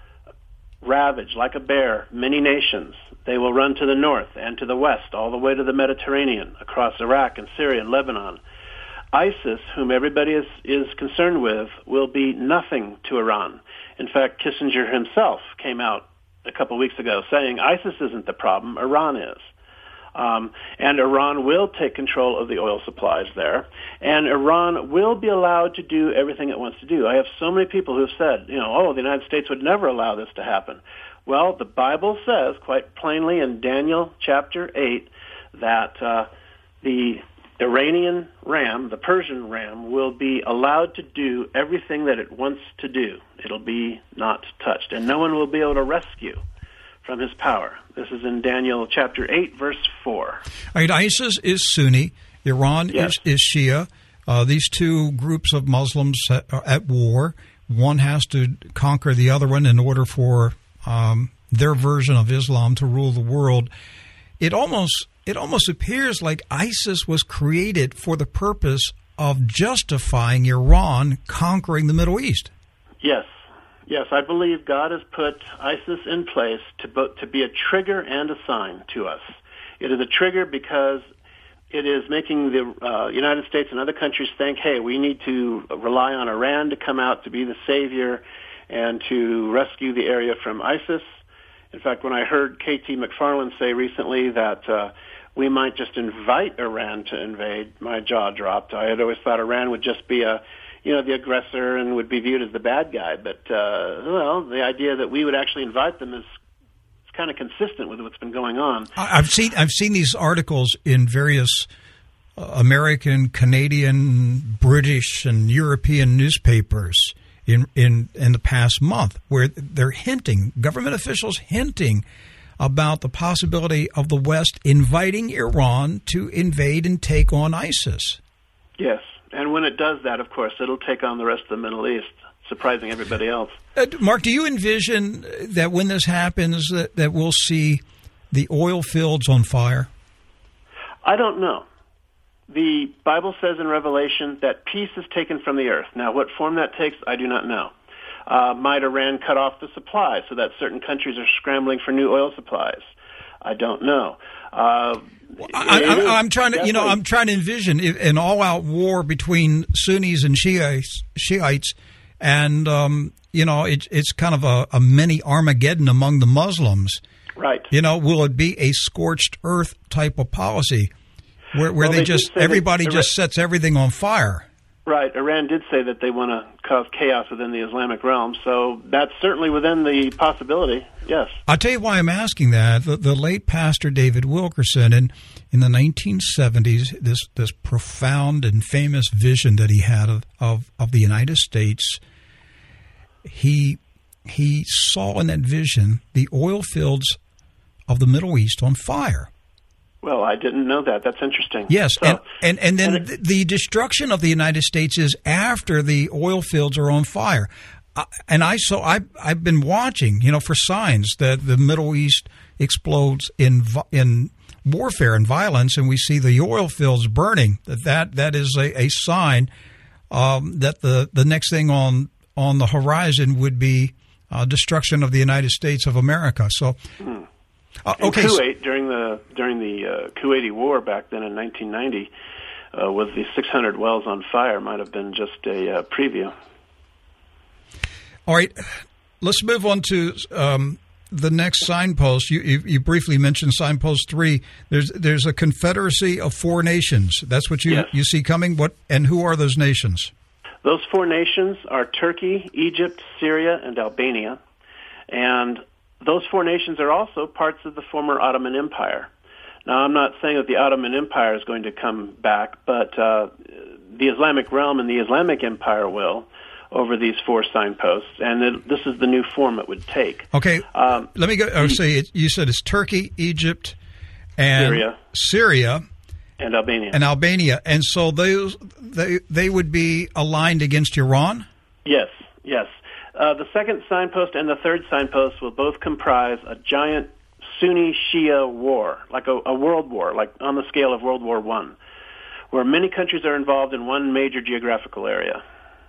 ravage like a bear many nations. They will run to the north and to the west, all the way to the Mediterranean, across Iraq and Syria and Lebanon. ISIS, whom everybody is, is concerned with, will be nothing to Iran. In fact, Kissinger himself came out a couple of weeks ago saying ISIS isn't the problem, Iran is. Um, and Iran will take control of the oil supplies there, and Iran will be allowed to do everything it wants to do. I have so many people who have said, you know, oh, the United States would never allow this to happen. Well, the Bible says quite plainly in Daniel chapter eight that uh, the Iranian ram, the Persian ram, will be allowed to do everything that it wants to do. It'll be not touched, and no one will be able to rescue from his power. This is in Daniel chapter eight, verse four. All right, ISIS is Sunni. Iran yes. is, is Shia. Uh, these two groups of Muslims are at war. One has to conquer the other one in order for um, their version of Islam to rule the world. It almost it almost appears like ISIS was created for the purpose of justifying Iran conquering the Middle East. Yes. Yes, I believe God has put ISIS in place to bo- to be a trigger and a sign to us. It is a trigger because it is making the uh, United States and other countries think, hey, we need to rely on Iran to come out to be the savior and to rescue the area from ISIS. In fact, when I heard K T McFarland say recently that uh, we might just invite Iran to invade, my jaw dropped. I had always thought Iran would just be a you know, the aggressor and would be viewed as the bad guy. But, uh, well, the idea that we would actually invite them is kind of consistent with what's been going on. I've seen I've seen these articles in various uh, American, Canadian, British, and European newspapers in, in, in the past month where they're hinting, government officials hinting about the possibility of the West inviting Iran to invade and take on ISIS. Yes. And when it does that, of course, it'll take on the rest of the Middle East, surprising everybody else. Uh, Mark, do you envision that when this happens that, that we'll see the oil fields on fire? I don't know. The Bible says in Revelation that peace is taken from the earth. Now, what form that takes, I do not know. Uh, might Iran cut off the supply so that certain countries are scrambling for new oil supplies? I don't know. Uh, I, I, I'm trying to, you know, I'm trying to envision an all-out war between Sunnis and Shiites, Shiites, and um, you know, it, it's kind of a, a mini Armageddon among the Muslims. Right. You know, will it be a scorched earth type of policy, where, where well, they, they just everybody that, just sets everything on fire? Right. Iran did say that they want to cause chaos within the Islamic realm, so that's certainly within the possibility, yes. I'll tell you why I'm asking that. The, the late Pastor David Wilkerson, in, in the nineteen seventies, this, this profound and famous vision that he had of, of, of the United States, he, he saw in that vision the oil fields of the Middle East on fire. Well, I didn't know that. That's interesting. Yes, so, and, and, and then and it, the destruction of the United States is after the oil fields are on fire. I, and I so I I've been watching, you know, for signs that the Middle East explodes in in warfare and violence, and we see the oil fields burning. That that, that is a, a sign um, that the, the next thing on on the horizon would be uh, destruction of the United States of America. So, hmm. uh, in okay, Kuwait so, during the during the uh, Kuwaiti War back then in nineteen ninety, uh, with the six hundred wells on fire, might have been just a uh, preview. All right, let's move on to um, the next signpost. You, you, you briefly mentioned signpost three. There's there's a confederacy of four nations. That's what you yes. you see coming. What and who are those nations? Those four nations are Turkey, Egypt, Syria, and Albania, and those four nations are also parts of the former Ottoman Empire. Now, I'm not saying that the Ottoman Empire is going to come back, but uh, the Islamic realm and the Islamic Empire will, over these four signposts, and it, this is the new form it would take. Okay, um, let me go. Or say it, you said it's Turkey, Egypt, and Syria, Syria, and Albania, and Albania, and so those they they would be aligned against Iran. Yes, yes. Uh, the second signpost and the third signpost will both comprise a giant Sunni-Shia war, like a, a world war, like on the scale of World War One, where many countries are involved in one major geographical area.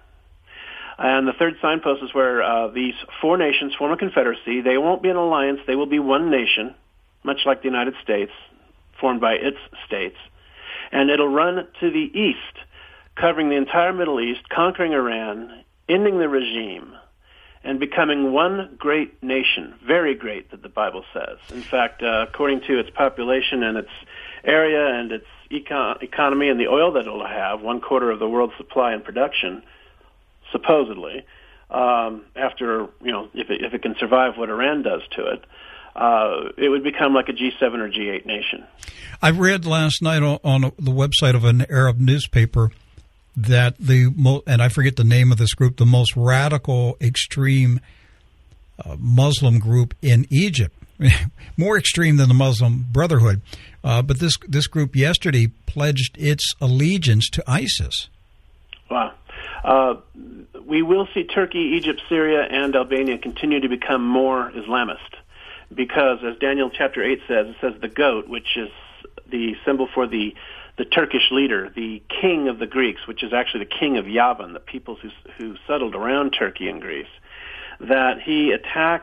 And the third signpost is where uh, these four nations form a confederacy. They won't be an alliance. They will be one nation, much like the United States, formed by its states. And it'll run to the east, covering the entire Middle East, conquering Iran, ending the regime, and becoming one great nation, very great, that the Bible says. In fact, uh, according to its population and its area and its econ- economy and the oil that it'll have, one quarter of the world's supply and production, supposedly, um, after, you know, if it, if it can survive what Iran does to it, uh, it would become like a G seven or G eight nation. I read last night on, on the website of an Arab newspaper that the, and I forget the name of this group, the most radical, extreme uh, Muslim group in Egypt, more extreme than the Muslim Brotherhood, uh, but this this group yesterday pledged its allegiance to ISIS. Wow. Uh, we will see Turkey, Egypt, Syria, and Albania continue to become more Islamist because, as Daniel chapter eight says, it says the goat, which is the symbol for the the Turkish leader, the king of the Greeks, which is actually the king of Yavan, the peoples who, who settled around Turkey and Greece, that he attacks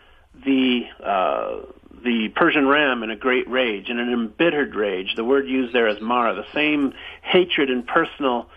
the uh, the Persian ram in a great rage, in an embittered rage. The word used there is mara, the same hatred and personal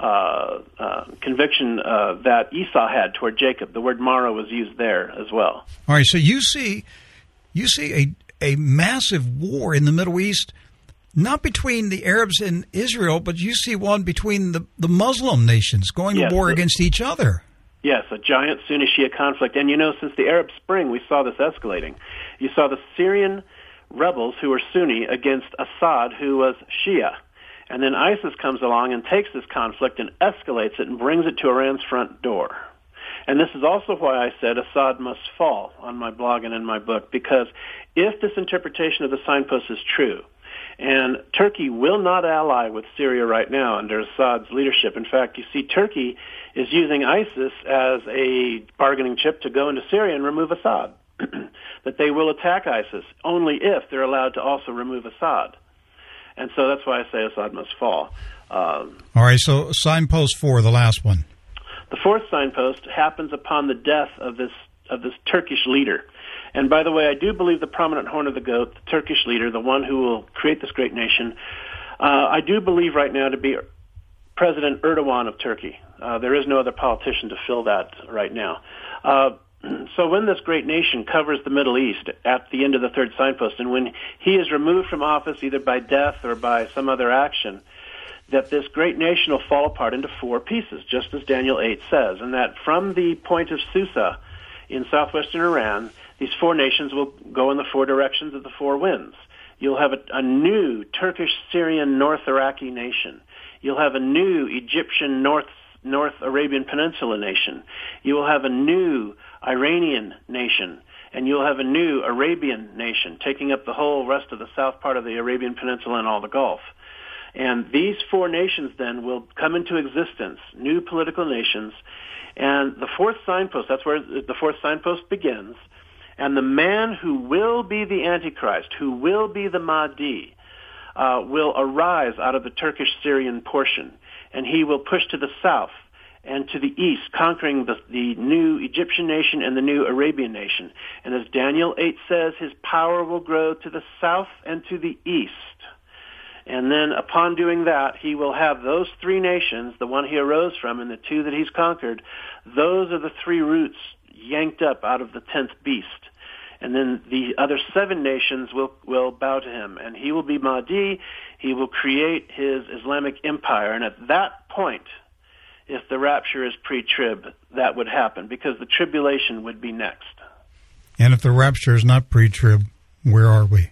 Uh, uh, conviction uh, that Esau had toward Jacob. The word Mara was used there as well. All right, so you see, you see a a massive war in the Middle East, not between the Arabs and Israel, but you see one between the, the Muslim nations going yes, to war the, against each other. Yes, a giant Sunni-Shia conflict. And you know, since the Arab Spring, we saw this escalating. You saw the Syrian rebels who were Sunni against Assad, who was Shia. And then ISIS comes along and takes this conflict and escalates it and brings it to Iran's front door. And this is also why I said Assad must fall on my blog and in my book, because if this interpretation of the signpost is true, and Turkey will not ally with Syria right now under Assad's leadership. In fact, you see Turkey is using ISIS as a bargaining chip to go into Syria and remove Assad. That they will attack ISIS only if they're allowed to also remove Assad. And so that's why I say Assad must fall. Um, All right, so signpost four, the last one. The fourth signpost happens upon the death of this of this Turkish leader. And by the way, I do believe the prominent horn of the goat, the Turkish leader, the one who will create this great nation, uh, I do believe right now to be President Erdogan of Turkey. Uh, there is no other politician to fill that right now. Uh, So when this great nation covers the Middle East at the end of the third signpost, and when he is removed from office either by death or by some other action, that this great nation will fall apart into four pieces, just as Daniel eight says, and that from the point of Susa in southwestern Iran, these four nations will go in the four directions of the four winds. You'll have a, a new Turkish-Syrian North Iraqi nation. You'll have a new Egyptian North North Arabian Peninsula nation. You will have a new Iranian nation, and you'll have a new Arabian nation taking up the whole rest of the south part of the Arabian Peninsula and all the Gulf. And these four nations then will come into existence, new political nations. And the fourth signpost, that's where the fourth signpost begins. And the man who will be the Antichrist, who will be the Mahdi, uh, will arise out of the Turkish-Syrian portion. And he will push to the south and to the east, conquering the, the new Egyptian nation and the new Arabian nation. And as Daniel eight says, his power will grow to the south and to the east. And then upon doing that, he will have those three nations, the one he arose from and the two that he's conquered, those are the three roots yanked up out of the tenth beast. And then the other seven nations will, will bow to him. And he will be Mahdi. He will create his Islamic empire. And at that point, if the rapture is pre-trib, that would happen, because the tribulation would be next. And if the rapture is not pre-trib, where are we?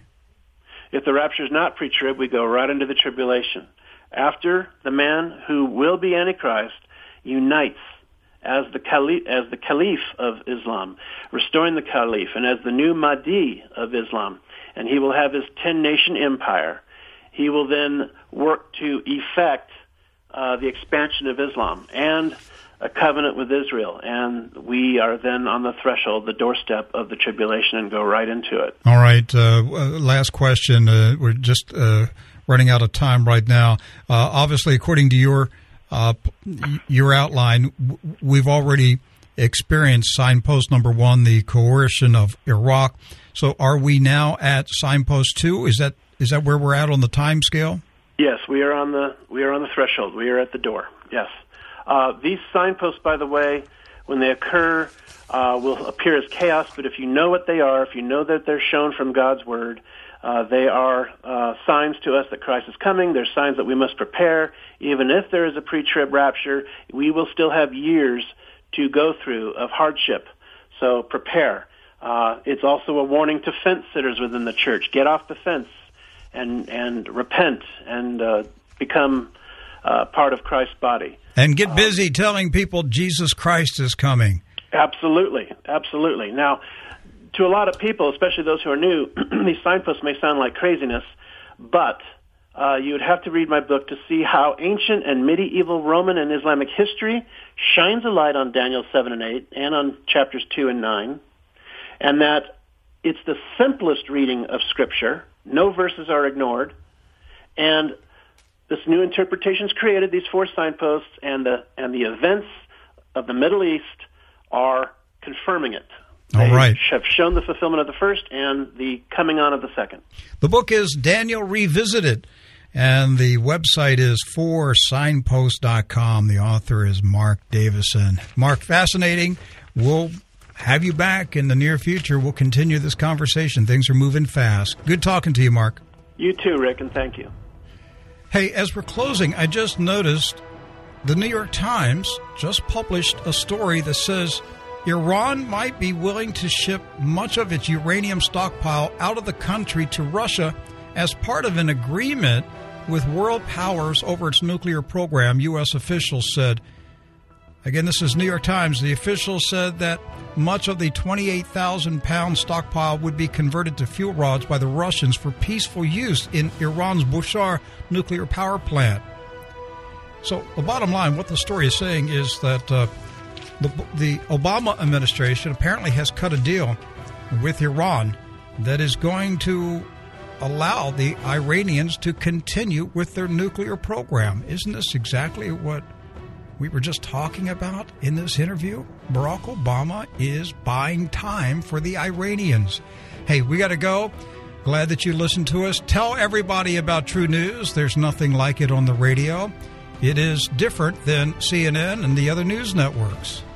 If the rapture is not pre-trib, we go right into the tribulation. After the man who will be Antichrist unites as the caliph, as the caliph of Islam, restoring the caliph, and as the new Mahdi of Islam, and he will have his ten-nation empire. He will then work to effect uh, the expansion of Islam and a covenant with Israel, and we are then on the threshold, the doorstep of the tribulation, and go right into it. All right. Uh, last question. Uh, we're just uh, running out of time right now. Uh, obviously, according to your uh, your outline, we've already experienced signpost number one, the coercion of Iraq. So, are we now at signpost two? Is that is that where we're at on the time scale? Yes, we are on the we are on the threshold. We are at the door. Yes. Uh, these signposts, by the way, when they occur, uh, will appear as chaos, but if you know what they are, if you know that they're shown from God's Word, uh, they are uh, signs to us that Christ is coming. They're signs that we must prepare. Even if there is a pre-trib rapture, we will still have years to go through of hardship. So prepare. Uh, it's also a warning to fence sitters within the church. Get off the fence and, and repent and uh, become uh, part of Christ's body. And get busy um, telling people Jesus Christ is coming. Absolutely, absolutely. Now, to a lot of people, especially those who are new, these signposts may sound like craziness, but uh, you would have to read my book to see how ancient and medieval Roman and Islamic history shines a light on Daniel seven and eight and on chapters two and nine, and that it's the simplest reading of Scripture. No verses are ignored, and this new interpretation is created, these four signposts, and the and the events of the Middle East are confirming it. All they right. have shown the fulfillment of the first and the coming on of the second. The book is Daniel Revisited, and the website is four signpost dot com. The author is Mark Davison. Mark, fascinating. We'll have you back in the near future. We'll continue this conversation. Things are moving fast. Good talking to you, Mark. You too, Rick, and thank you. Hey, as we're closing, I just noticed the New York Times just published a story that says Iran might be willing to ship much of its uranium stockpile out of the country to Russia as part of an agreement with world powers over its nuclear program, U S officials said. Again, this is New York Times. The officials said that much of the twenty-eight thousand pound stockpile would be converted to fuel rods by the Russians for peaceful use in Iran's Bushehr nuclear power plant. So the bottom line, what the story is saying is that uh, the, the Obama administration apparently has cut a deal with Iran that is going to allow the Iranians to continue with their nuclear program. Isn't this exactly what we were just talking about in this interview? Barack Obama is buying time for the Iranians. Hey, we got to go. Glad that you listened to us. Tell everybody about True News. There's nothing like it on the radio. It is different than C N N and the other news networks.